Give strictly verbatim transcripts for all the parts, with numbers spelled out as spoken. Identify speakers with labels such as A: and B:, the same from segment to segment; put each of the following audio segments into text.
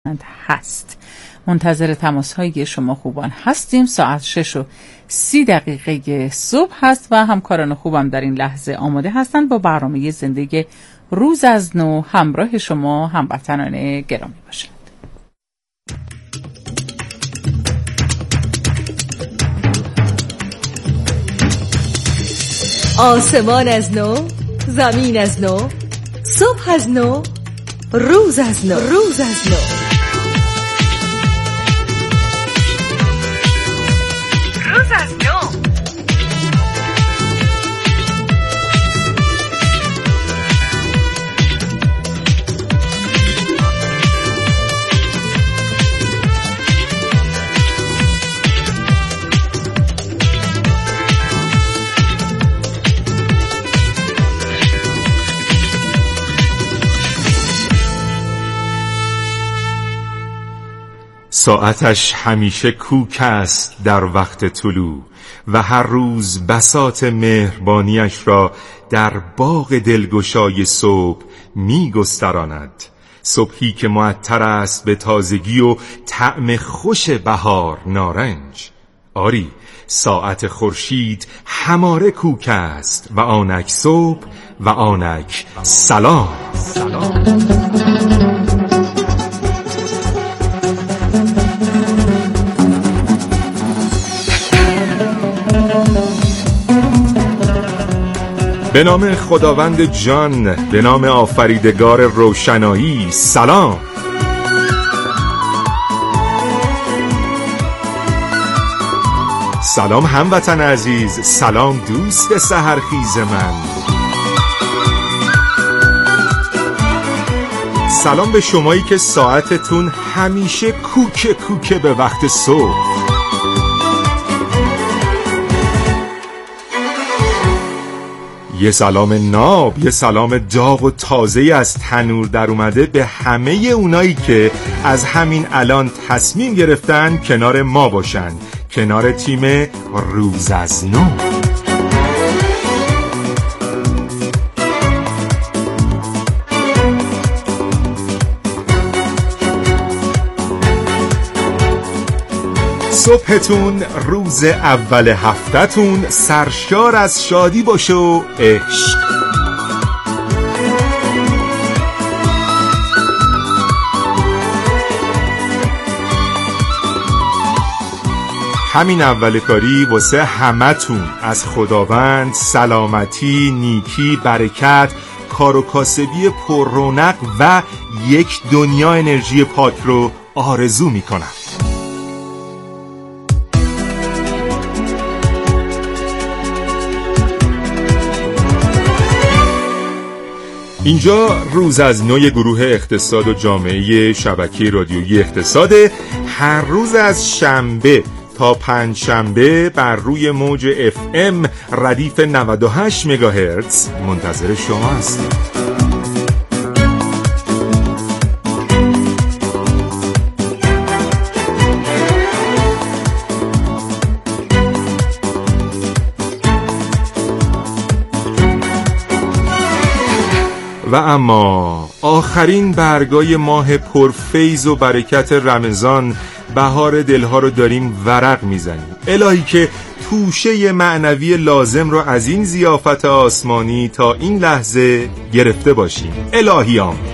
A: هست. منتظر تماس های شما خوبان هستیم. ساعت شش و سی دقیقه صبح هست و همکاران خوبم در این لحظه آماده هستند با برنامه زندگی روز از نو همراه شما هموطنان گرامی باشند.
B: آسمان از نو، زمین از نو، صبح از نو، روز از نو، روز از نو. روز از نو.
C: ساعتش همیشه کوک است در وقت طلوع و هر روز بساط مهربانیش را در باغ دلگشای صبح می گستراند. صبحی که معطر است به تازگی و طعم خوش بهار نارنج. آری، ساعت خورشید هماره کوک است و آنک صبح و آنک سلام. سلام. به نام خداوند جان، به نام آفریدگار روشنایی، سلام. سلام هموطن عزیز، سلام دوست سحرخیز من. سلام به شمایی که ساعتتون همیشه کوکه کوکه به وقت صبح. یه سلام ناب، یه سلام داغ و تازه از تنور در اومده به همه اونایی که از همین الان تصمیم گرفتن کنار ما باشن، کنار تیم روز از نو. صبحتون، روز اول هفتهتون سرشار از شادی باشه و عشق. همین اول کاری واسه همتون از خداوند سلامتی، نیکی، برکت، کار و کاسبی پر رونق و یک دنیا انرژی پاک رو آرزو میکنم. اینجا روز از نو گروه اقتصاد و جامعه شبکه رادیویی اقتصاده. هر روز از شنبه تا پنج شنبه بر روی موج اف ام ردیف نود و هشت مگاهرتز منتظر شما هستیم. و اما آخرین برگای ماه پرفیض و برکت رمضان، بهار دلها رو داریم ورق میزنیم. الهی که توشه معنوی لازم رو از این ضیافت آسمانی تا این لحظه گرفته باشیم. الهی آمین.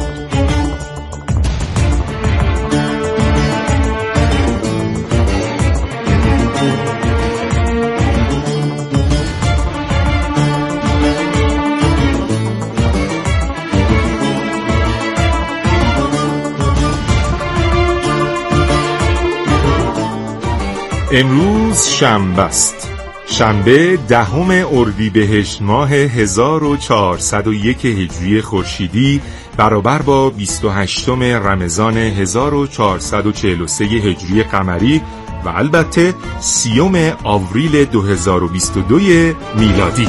C: امروز شنبه است، شنبه دهم اردیبهشت ماه هزار و چهارصد و یک هجری خورشیدی برابر با بیست و هشتم رمضان هزار و چهارصد و چهل و سه هجری قمری و البته سیوم آوریل دو هزار و بیست و دو میلادی.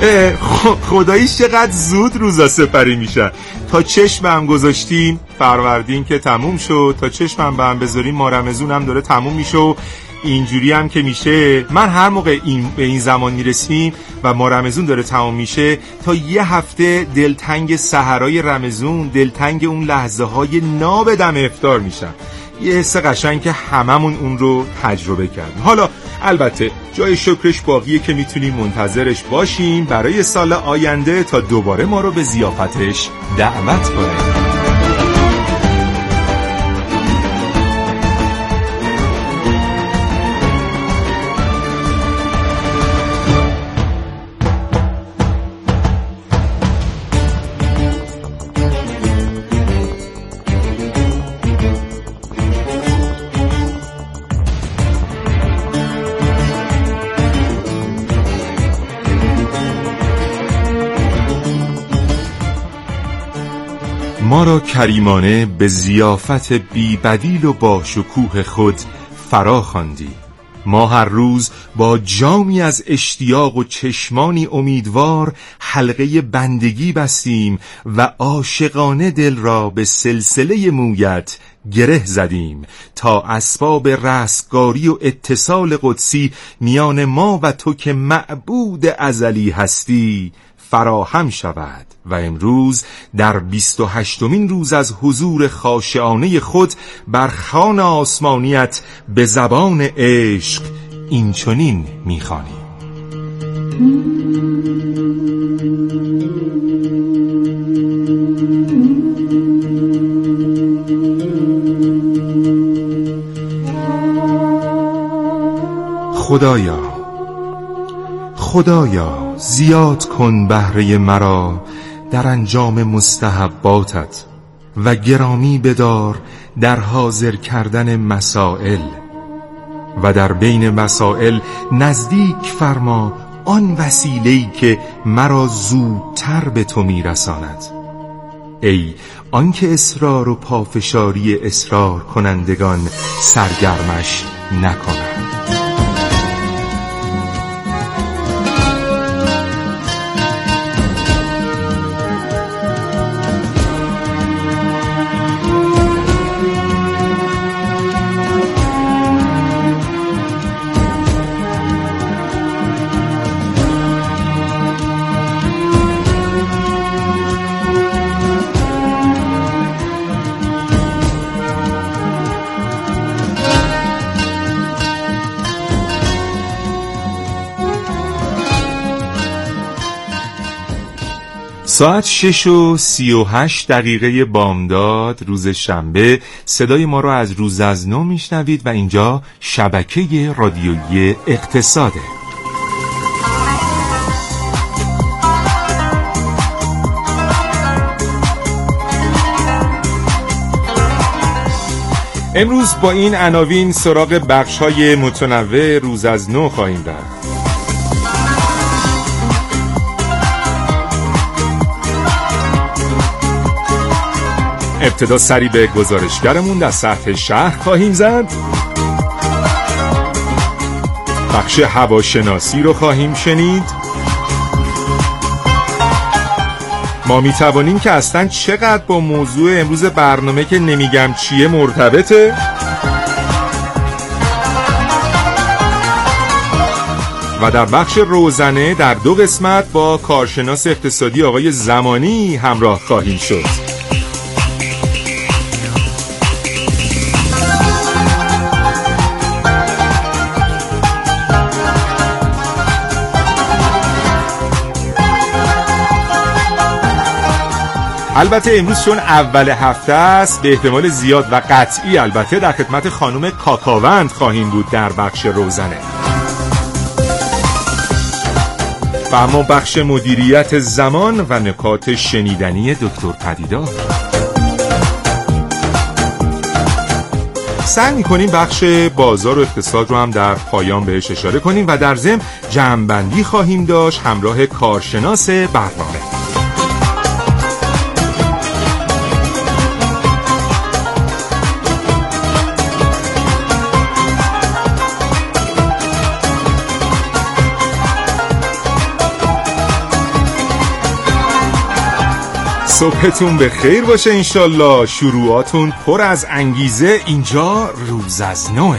C: خداییش چقدر زود روزا سپری میشن. تا چشم هم گذاشتیم فروردین که تموم شد، تا چشم هم به هم بذاریم ما رمضون هم داره تموم میشه و اینجوری هم که میشه. من هر موقع این به این زمان میرسیم و ما رمضون داره تموم میشه، تا یه هفته دلتنگ سحرای رمضون، دلتنگ اون لحظه های ناب دم افطار میشم. یه حس قشنگ که هممون اون رو تجربه کردیم. حالا البته جای شکرش باقیه که میتونیم منتظرش باشیم برای سال آینده تا دوباره ما رو به ضیافتش دعوت کنه. ما را کریمانه به ضیافت بی بدیل و با شکوه خود فرا خواندی. ما هر روز با جامی از اشتیاق و چشمانی امیدوار حلقه بندگی بستیم و عاشقانه دل را به سلسله مویت گره زدیم تا اسباب رستگاری و اتصال قدسی میان ما و تو که معبود ازلی هستی فراهم شود و امروز در بیست و هشتمین روز از حضور خاشعانه خود بر خوان آسمانیت به زبان عشق این چنین می‌خوانیم: خدایا خدایا زیاد کن بهره مرا در انجام مستحباتت و گرامی بدار در حاضر کردن مسائل و در بین مسائل نزدیک فرما آن وسیله‌ای که مرا زودتر به تو میرساند. ای آنکه اصرار و پافشاری اصرار کنندگان سرگرمش نکنند. ساعت شش و سی و هشت دقیقه بامداد روز شنبه صدای ما را از روز از نو میشنوید و اینجا شبکه رادیویی اقتصاده. امروز با این عناوین سراغ بخش‌های متنوع روز از نو خواهیم رفت. ابتدا سری به گزارشگرمون در سطح شهر خواهیم زد. بخش هواشناسی رو خواهیم شنید. ما می توانیم که اصلا چقدر با موضوع امروز برنامه که نمیگم چیه مرتبطه. و در بخش روزنه در دو قسمت با کارشناس اقتصادی آقای زمانی همراه خواهیم شد. البته امروز چون اول هفته است به احتمال زیاد و قطعی البته در خدمت خانم کاکاوند خواهیم بود در بخش روزنه. و اما بخش مدیریت زمان و نکات شنیدنی دکتر پدیدار. سعی می‌کنیم بخش بازار و اقتصاد رو هم در پایان بهش اشاره کنیم و در ضمن جمع‌بندی خواهیم داشت همراه کارشناس برنامه. صبحتون به خیر باشه انشالله، شروعاتون پر از انگیزه. اینجا روز از نوه.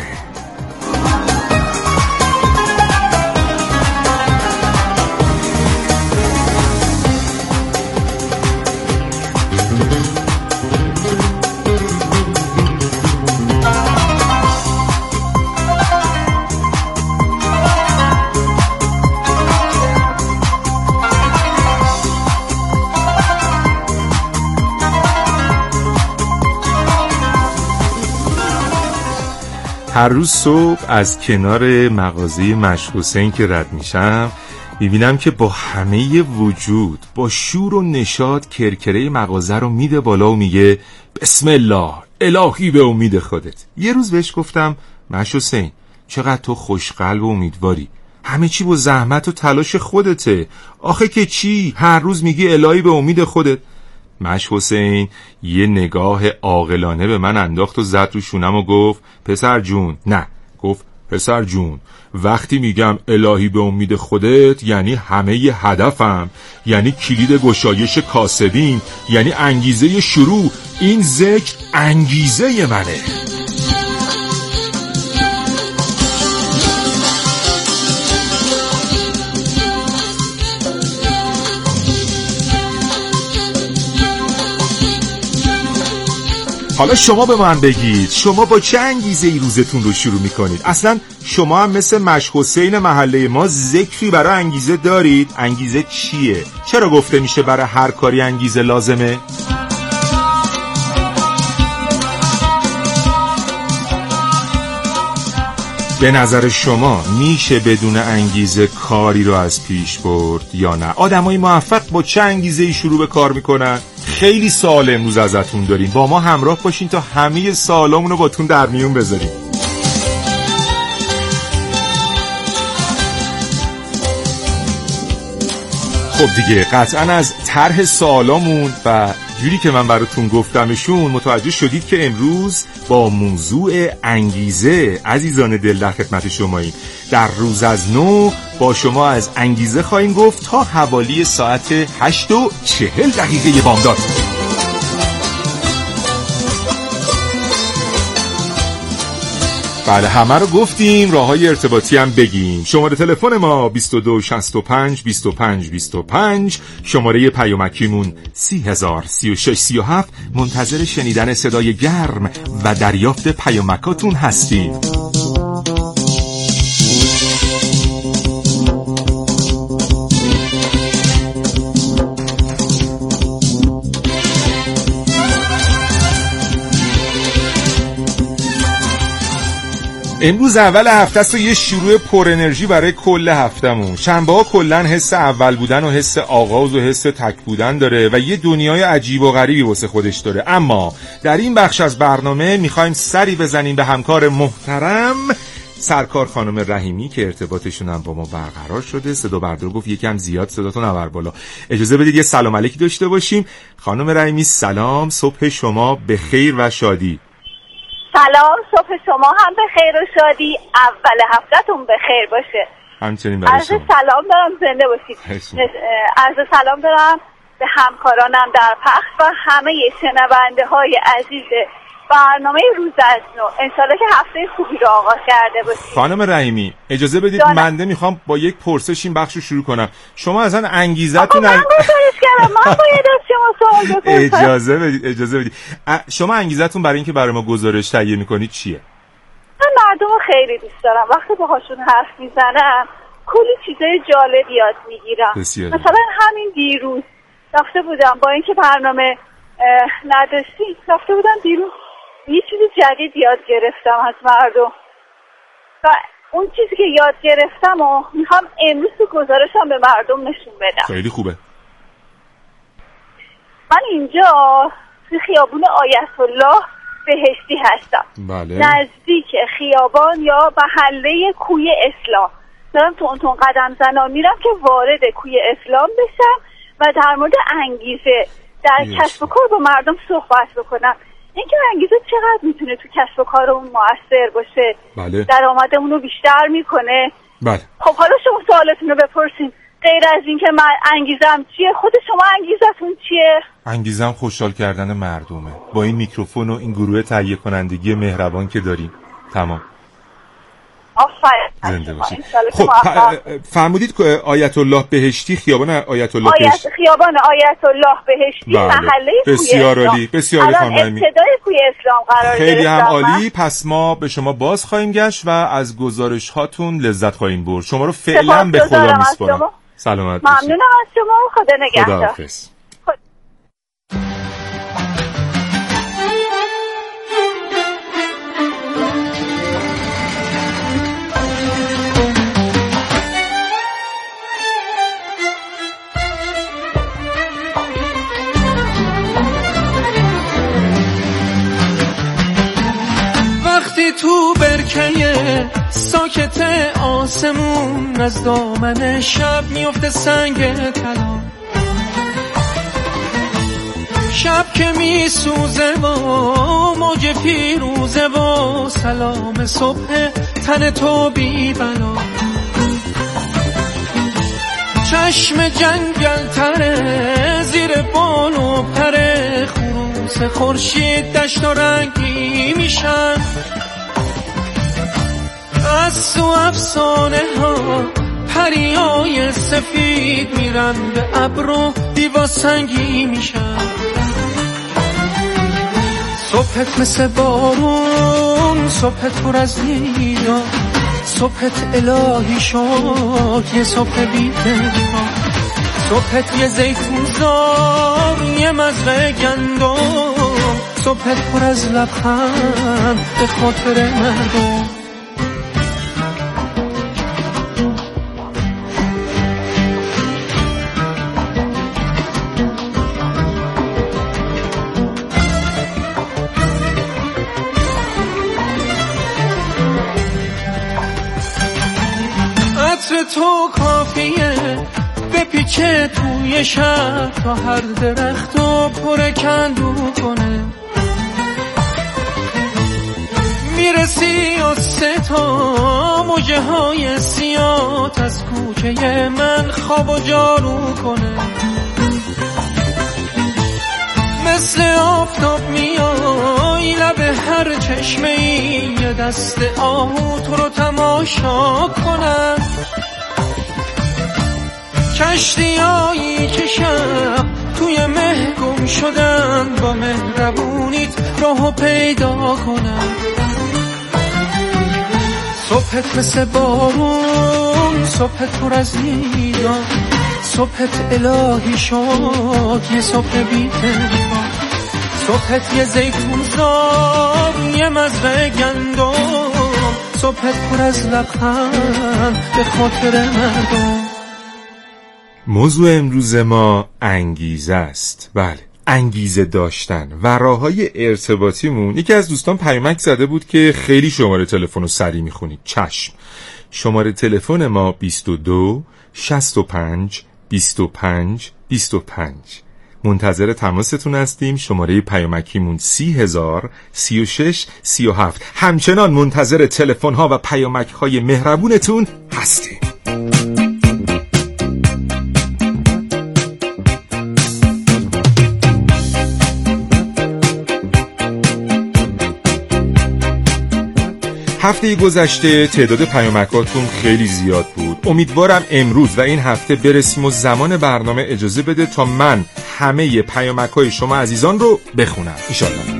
C: هر روز صبح از کنار مغازه مشق حسین که رد میشم میبینم که با همه وجود با شور و نشاط کرکره مغازه رو میده بالا و میگه بسم الله، الهی به امید خودت. یه روز بهش گفتم مشق حسین چقدر تو خوشقلب و امیدواری، همه چی با زحمت و تلاش خودته، آخه که چی هر روز میگی الهی به امید خودت. مشق حسین یه نگاه عاقلانه به من انداخت و زد رو شونم و گفت پسر جون، نه گفت پسر جون، وقتی میگم الهی به امید خودت یعنی همه ی هدفم، یعنی کلید گشایش کاسبین، یعنی انگیزه شروع. این ذکر انگیزه منه. حالا شما به من بگید شما با چه انگیزه ای روزتون رو شروع میکنید؟ اصلا شما هم مثل مشق حسین محله ما ذکری برای انگیزه دارید؟ انگیزه چیه؟ چرا گفته میشه برای هر کاری انگیزه لازمه؟ به نظر شما میشه بدون انگیزه کاری رو از پیش برد یا نه؟ آدمای موفق با چه انگیزه ای شروع به کار میکنن؟ خیلی سوال امروز ازتون داریم، با ما همراه باشین تا همه سوالامون رو باتون در میون بذاریم. خب دیگه قطعا از طرح سوالامون و جوری که من براتون گفتمشون متوجه شدید که امروز با موضوع انگیزه عزیزان دل در خدمت شماییم. در روز از نو با شما از انگیزه خواهیم گفت تا حوالی ساعت هشت و چهل دقیقه بامداد. بله همه رو گفتیم، راههای ارتباطی هم بگیم. شماره تلفن ما بیست و دو شصت و پنج بیست و پنج بیست و پنج، شماره پیامکیمون سی هزار سی و شش سی و هفت. منتظر شنیدن صدای گرم و دریافت پیامکاتون هستیم. امروز اول هفته است و یه شروع پر انرژی برای کل هفتمون. شنبه ها کلن حس اول بودن و حس آغاز و حس تک بودن داره و یه دنیای عجیب و غریبی واسه خودش داره. اما در این بخش از برنامه میخوایم سری بزنیم به همکار محترم سرکار خانم رحیمی که ارتباطشون هم با ما برقرار شده. صدا بردار گفت یکم زیاد صداتون نبر بالا. اجازه بدید یه سلام علیکی داشته باشیم. خانم رحیمی سلام، صبح شما به خیر و شادی.
D: سلام، صبح شما هم به خیر و شادی، اول هفته‌تون به خیر باشه.
C: همچنین برای شما.
D: عرض سلام دارم، زنده باشید. عرض سلام دارم به همکارانم در پخش و همه شنونده های عزیز برنامه روز از نو. انشالله که هفته خوبی رو آغاز کرده باشید.
C: خانم رحیمی اجازه بدید جانم. منده میخوام با یک پرسش این بخش رو شروع کنم. شما اصلا انگیزتون
D: من گزارش کردم، من باید از شما سوال بپرسم.
C: اجازه بدید اجازه بدید شما انگیزتون برای اینکه برای ما گزارش تهیه میکنید چیه؟
D: من مردم رو خیلی دوست دارم. وقتی باهاشون حرف میزنم کلی چیزای جالب یاد میگیرم. مثلا همین دیروز رفته بودم، با اینکه برنامه نداشتیم، رفته بودم دیروز یه چیز جدید یاد گرفتم از مردم و اون چیزی که یاد گرفتم و میخوام امروز تو گزارشم به مردم نشون بدم.
C: خیلی خوبه.
D: من اینجا تو خیابون آیت الله بهشتی هستم.
C: بله.
D: نزدیک خیابان یا محله کوی اسلام دارم تو اون تون قدم زنا میرم که وارد کوی اسلام بشم و در مورد انگیزه در کسب و کار با مردم صحبت بکنم. اینکه انگیزه چقدر میتونه تو کسب و کارمون موثر باشه.
C: بله.
D: درآمدمون رو بیشتر میکنه.
C: بله.
D: خب حالا شما سوالتون رو بپرسین. غیر از این که من انگیزم چیه، خود شما انگیزتون چیه؟
C: انگیزم خوشحال کردن مردمه. با این میکروفون و این گروه تهیه کنندگی مهربان که داریم. تمام.
D: آفرین.
C: خب فرمودید آیت الله بهشتی، خیابان آیت الله
D: آیت
C: بهشتی،
D: خیابان آیت الله بهشتی، محله کوی
C: بسیار عالی، بسیار عالی خانم رحیمی.
D: ابتدای کوی اسلام قرار گرفت.
C: خیلی هم عالی. پس ما به شما باز خواهیم گشت و از گزارش هاتون لذت خواهیم برد. شما رو فعلا به خدا میسپارم. سلامت باشید.
D: ممنونم از شما. خدا نگهدار.
C: خداحافظ.
E: تو برکه ساکت آسمون از دامن شب میفته سنگ طلا، شب که میسوزه و موج پیروزه و سلام صبح تن تو بی بلا، چشم جنگل تره زیر بال و پره، خروس خورشید دشت و رنگی میشن، از تو افسانه ها پریای سفید میرن به ابر و دیوا سنگی میشن، صبحت مثل بارون، صبحت پر از نیدا، صبحت الهی شد یه صبح بی‌دفاع، صبحت یه زیتون زار یه مزرعه گندم، صبحت پر از لبخند به خاطر مردم. تو کافیه بپیچه توی شهر تا هر درخت و پر کندو کنه، میرسی و سه تا موجه های سیاه از کوچه من خواب و جارو کنه، مثل آفتاب میای لب هر چشمه ای یه دست آهو تو رو تماشا کنن، کشتیایی که شب توی مه گم شدن با مهربونیت راهو پیدا کنن، صبحت مثل بارون، صبحت پر از نیدا، صبحت الهی شد یه صبح بی‌دفاع، صبحت یه زیتون زار یه مزرعه گندم، صبحت پر از لبخند به خاطر مردم.
C: موضوع امروز ما انگیزه است. بله، انگیزه داشتن و راههای ارتباطیمون. یکی از دوستان پیامک زده بود که خیلی شماره تلفن رو سریع میخونید. چشم. شماره تلفن ما بیست و دو شصت و پنج بیست و پنج بیست و پنج. منتظر تماستون هستیم. شماره پیامکیمون سی هزار سی و شش سی و هفت. همچنان منتظر تلفن ها و پیامک های مهربونتون هستیم. هفته گذشته تعداد پیامکاتون خیلی زیاد بود. امیدوارم امروز و این هفته برسیم و زمان برنامه اجازه بده تا من همه پیامک‌های شما عزیزان رو بخونم انشالله.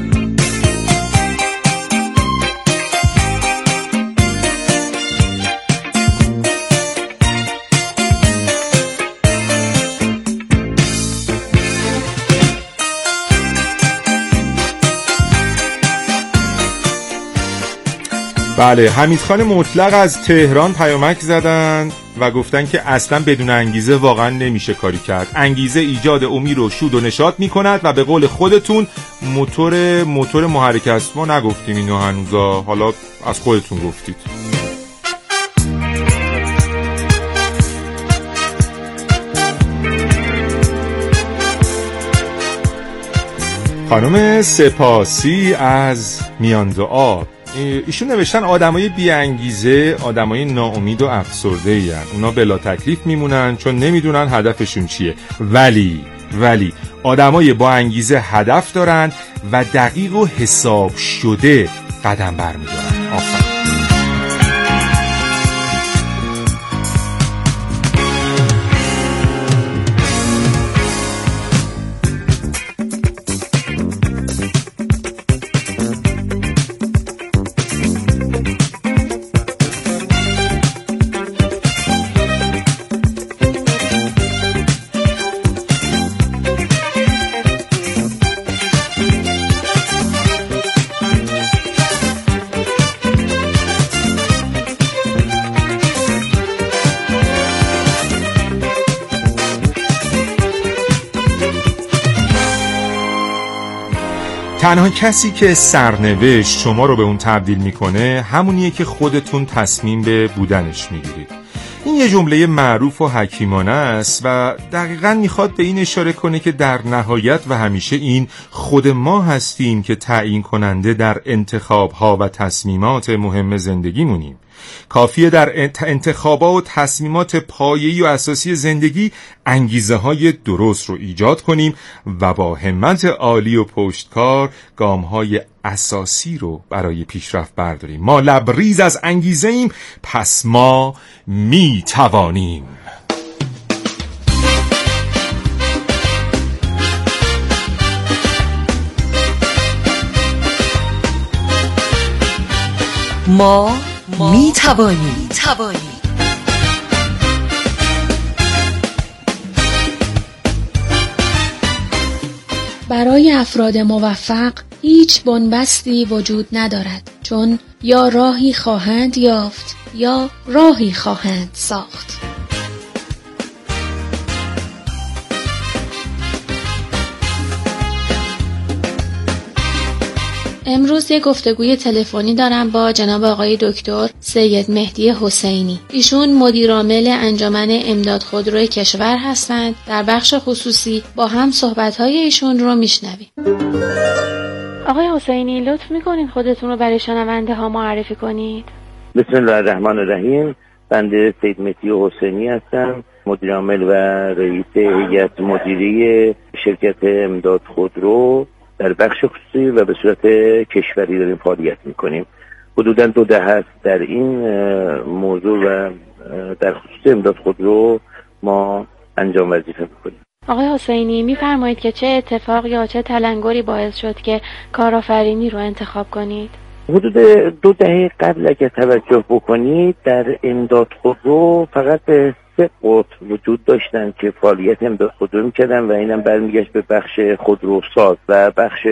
C: بله، حمیدخان مطلق از تهران پیامک زدن و گفتن که اصلا بدون انگیزه واقعا نمیشه کاری کرد. انگیزه ایجاد امید و شود و نشاط میکند و به قول خودتون موتور موتور محرک است. ما نگفتیم اینو هنوزا، حالا از خودتون گفتید. خانم سپاسی از میاندعا ایشون نوشتن آدمای بی انگیزه آدمای ناامید و افسرده ای هن. اونا بلا تکلیف میمونن چون نمیدونن هدفشون چیه. ولی ولی آدمای با انگیزه هدف دارن و دقیق و حساب شده قدم برمیدارن. آفرین. تنها کسی که سرنوشت شما رو به اون تبدیل میکنه همونیه که خودتون تصمیم به بودنش میگیرید. این یه جمله معروف و حکیمانه است و دقیقاً میخواد به این اشاره کنه که در نهایت و همیشه این خود ما هستیم که تعیین کننده در انتخاب‌ها و تصمیمات مهم زندگیمونیم. کافیه در انتخابات و تصمیمات پایه‌ای و اساسی زندگی انگیزه های درست رو ایجاد کنیم و با همت عالی و پشتکار گام های اساسی رو برای پیشرفت برداریم. ما لبریز از انگیزه ایم، پس ما می توانیم.
B: ما می توانیم.
F: برای افراد موفق هیچ بنبستی وجود ندارد، چون یا راهی خواهند یافت یا راهی خواهند ساخت. امروز یک گفتگوی تلفنی دارم با جناب آقای دکتر سید مهدی حسینی. ایشون مدیر عامل انجمن امداد خودروی کشور هستند. در بخش خصوصی با هم صحبت‌های ایشون رو میشنویم. آقای حسینی لطف میکنین خودتون رو برای شنونده ها معرفی کنید؟
G: بسم الله الرحمن الرحیم. بنده سید مهدی حسینی هستم، مدیر عامل و رئیس هیئت مدیره شرکت امداد خودرو در بخش خصوصی و به صورت کشوری داریم فعالیت میکنیم. حدوداً دو دهه است در این موضوع و در خصوص امداد خودرو ما انجام وظیفه میکنیم.
F: آقای حسینی میفرمایید که چه اتفاق یا چه تلنگری باعث شد که کارآفرینی رو انتخاب کنید؟
G: حدود دو دهه قبل اگر توجه بکنید در امداد خودرو فقط به سه قطب وجود داشتن که فعالیت امداد خودرو میکردن و اینم برمیگشت به بخش خودروساز و بخش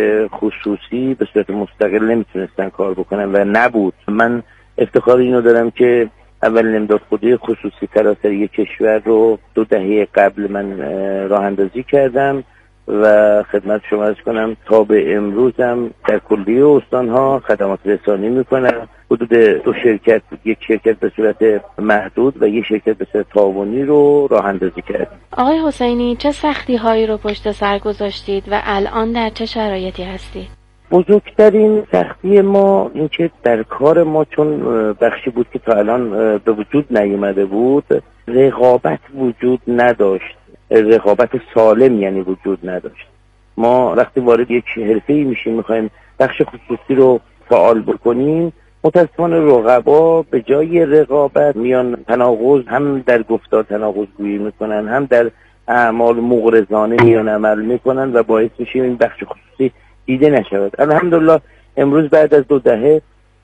G: خصوصی به صورت مستقل نمیتونستن کار بکنن و نبود. من افتخار اینو دارم که اول امداد خودروی خصوصی سراسری کشور رو دو دهه قبل من راه اندازی کردم و خدمت شما عرض کنم تا به امروزم در کلیه استانها خدمات رسانی میکنم. حدود دو شرکت، یک شرکت به صورت محدود و یک شرکت به صورت تعاونی رو راه اندازی کردیم.
F: آقای حسینی چه سختی هایی رو پشت سر گذاشتید و الان در چه شرایطی هستید؟
G: بزرگترین سختی ما این که در کار ما چون بخشی بود که تا الان به وجود نیومده بود، رقابت وجود نداشت. رقابت سالم یعنی وجود نداشت. ما وقتی وارد یک حرفه‌ای میشیم میخوایم بخش خصوصی رو فعال بکنیم، متاسفانه رقبا به جای رقابت میان تناقض، هم در گفتار تناقض گویی میکنن، هم در اعمال مغرضانه میان عمل میکنن و باعث میشه این بخش خصوصی دیده نشود. الحمدلله امروز بعد از دو دهه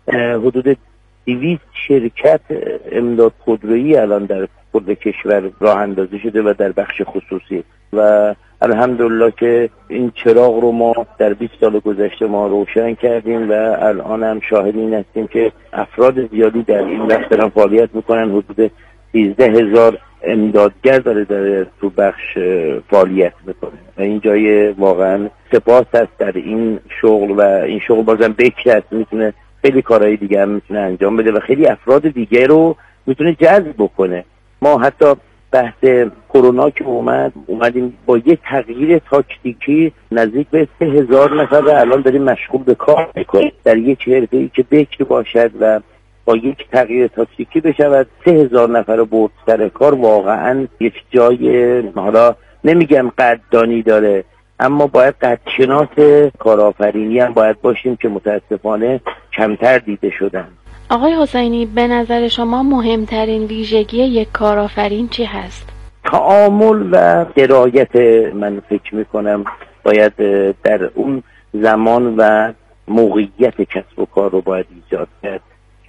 G: حدود دویست شرکت امداد خودرویی الان در کل کشور راه اندازی شده و در بخش خصوصی و الحمدلله که این چراغ رو ما در بیست سال گذشته ما روشن کردیم و الان هم شاهد این هستیم که افراد زیادی در این بخش دارن فعالیت میکنن. حدود سیزده هزار امدادگر داره در تو بخش فعالیت میکنه و این جای واقعا سپاس هست در این شغل و این شغل بازم بکر هست، میتونه خیلی کارهای دیگه هم میتونه انجام بده و خیلی افراد دیگه رو میتونه جذب بکنه. ما حتی بحث کرونا که اومد اومدیم با یه تغییر تاکتیکی نزدیک به سه هزار نفر و الان داریم مشغول به کار میکنیم در یک حرفه‌ای که بکر باشد و با یک تغییر تاکتیکی بشود سه هزار نفر رو برد سر کار. واقعا یک جای، حالا نمیگم قدردانی داره، اما باید قدرشناس کارآفرینی هم باید باشیم که متاسفانه کمتر دیده شدن.
F: آقای حسینی، به نظر شما مهمترین ویژگی یک کارآفرین چی هست؟
G: تعامل و درایت. من فکر میکنم باید در اون زمان و موقعیت کسب و کار رو باید ایجاد کرد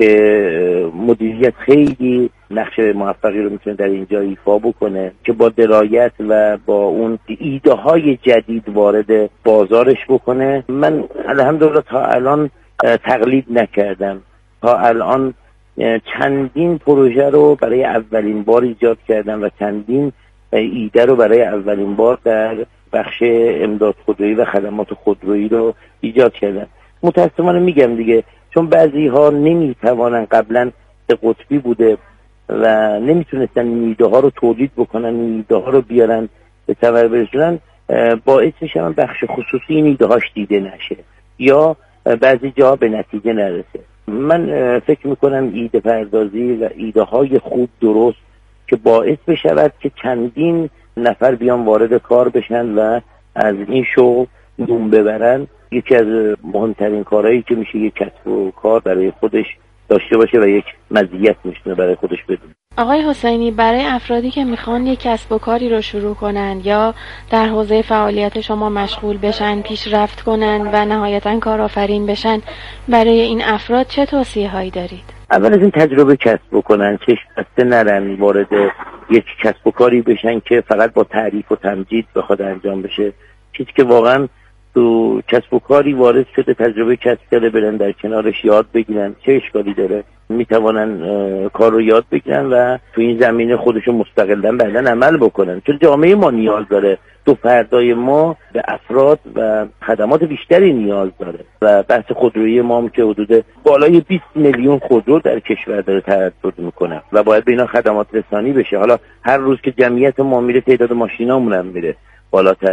G: که مدیریت خیلی نقش موفقی رو میتونه در اینجا ایفا بکنه که با درایت و با اون ایده های جدید وارد بازارش بکنه. من الحمدلله تا الان تقلید نکردم، تا الان چندین پروژه رو برای اولین بار ایجاد کردم و چندین ایده رو برای اولین بار در بخش امداد خودرویی و خدمات خودرویی رو ایجاد کردم. متاسفانه میگم دیگه، چون بعضی ها نمیتوانن، قبلا به قطبی بوده و نمیتونستن این ایده ها رو تولید بکنن، این ایده ها رو بیارن به ثمر برسونن، باعث میشن بخش خصوصی این ایده هاش دیده نشه یا بعضی جا به نتیجه نرسه. من فکر میکنم ایده پردازی و ایده های خوب درست که باعث بشود که چندین نفر بیان وارد کار بشن و از این شغل نون ببرن، یکی از مهمترین کارهایی که میشه یک کسب و کار برای خودش داشته باشه و یک مزیت میشه برای خودش بدونه.
F: آقای حسینی، برای افرادی که میخوان یک کسب و کاری رو شروع کنن یا در حوزه فعالیت شما مشغول بشن، پیشرفت کنن و نهایتاً کارآفرین بشن، برای این افراد چه توصیه هایی دارید؟
G: اول از این تجربه کسب بکنن، چشم بسته نرن وارد یک کسب و کاری بشن که فقط با تعریف و تمجید بخواد انجام بشه. چیزی که واقعا تو کسب و کاری وارد شده، تجربه کسب کرده، برن در کنارش یاد بگیرن. چه اشکالی داره؟ میتوانن کار رو یاد بگیرن و تو این زمینه خودشون مستقلاً بعداً عمل بکنن، چون جامعه ما نیاز داره. دو فردای ما به افراد و خدمات بیشتری نیاز داره و بحث خودرویی ما هم که حدود بالای بیست میلیون خودرو در کشور داره تردد میکنه و باید به اینا خدمات رسانی بشه. حالا هر روز که جمعیت ما میره، تعداد ماشینامون هم میره بالاتر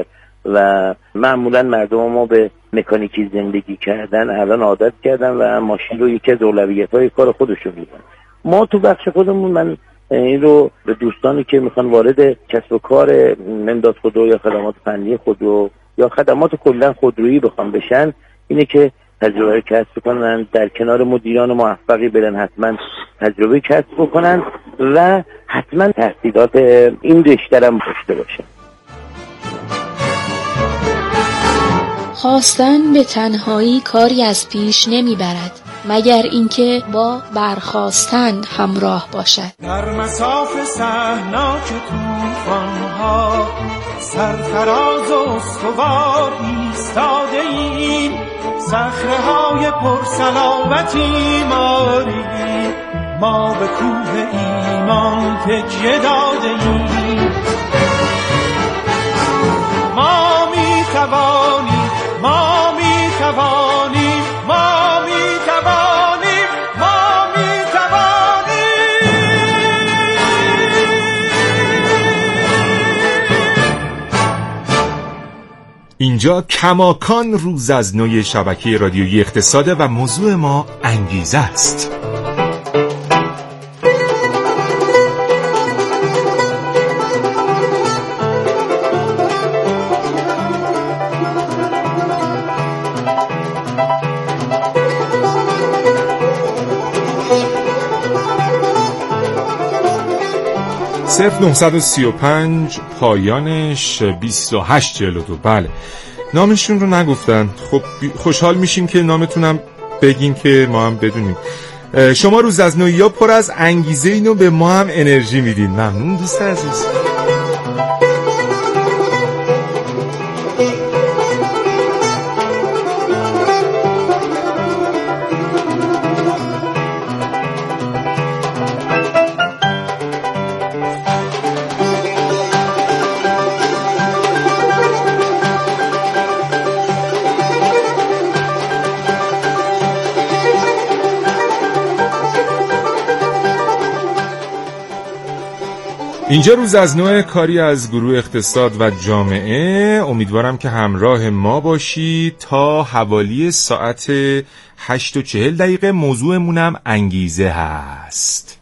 G: و معمولا مردم ما به مکانیکی زندگی کردن الان عادت کردن و ماشین رو یکی از اولویت‌های کار خودشون میدن. ما تو بخش خودمون، من این رو به دوستانی که میخوان وارد کسب و کار امداد خودرو یا خدمات فنی خودرو یا خدمات کلا خودرویی بخوان بشن، اینه که تجربه کسب کنن، در کنار مدیران موفقی برن، حتما تجربه کسب کنن و حتما تحصیلات این رشته هم داشته باشن.
F: خواستن به تنهایی کاری از پیش نمیبرد مگر اینکه با برخاستن همراه باشد.
E: در مساف صحناک طوفان‌ها سرفراز و استوار ایستاده ایم، صخره‌های پرسلامتی ماری ما به کوه ایمان تکیه داده ایم. ما می‌توانیم، ما می‌توانیم، ما می‌توانیم، ما می‌توانیم.
C: اینجا کماکان روز از نوی شبکه رادیویی اقتصاده و موضوع ما انگیزه است. صفر نهصد و سی و پنج پایانش بیست و هشت چهل و دو. بله، نامشون رو نگفتن. خب خوشحال میشیم که نامتونم بگین که ما هم بدونیم. شما روز از نویا پر از انگیزه، اینو به ما هم انرژی میدین. ممنون دوست عزیز. اینجا روز از نوع کاری از گروه اقتصاد و جامعه. امیدوارم که همراه ما باشی تا حوالی ساعت هشت و چهل دقیقه. موضوعمونم انگیزه هست.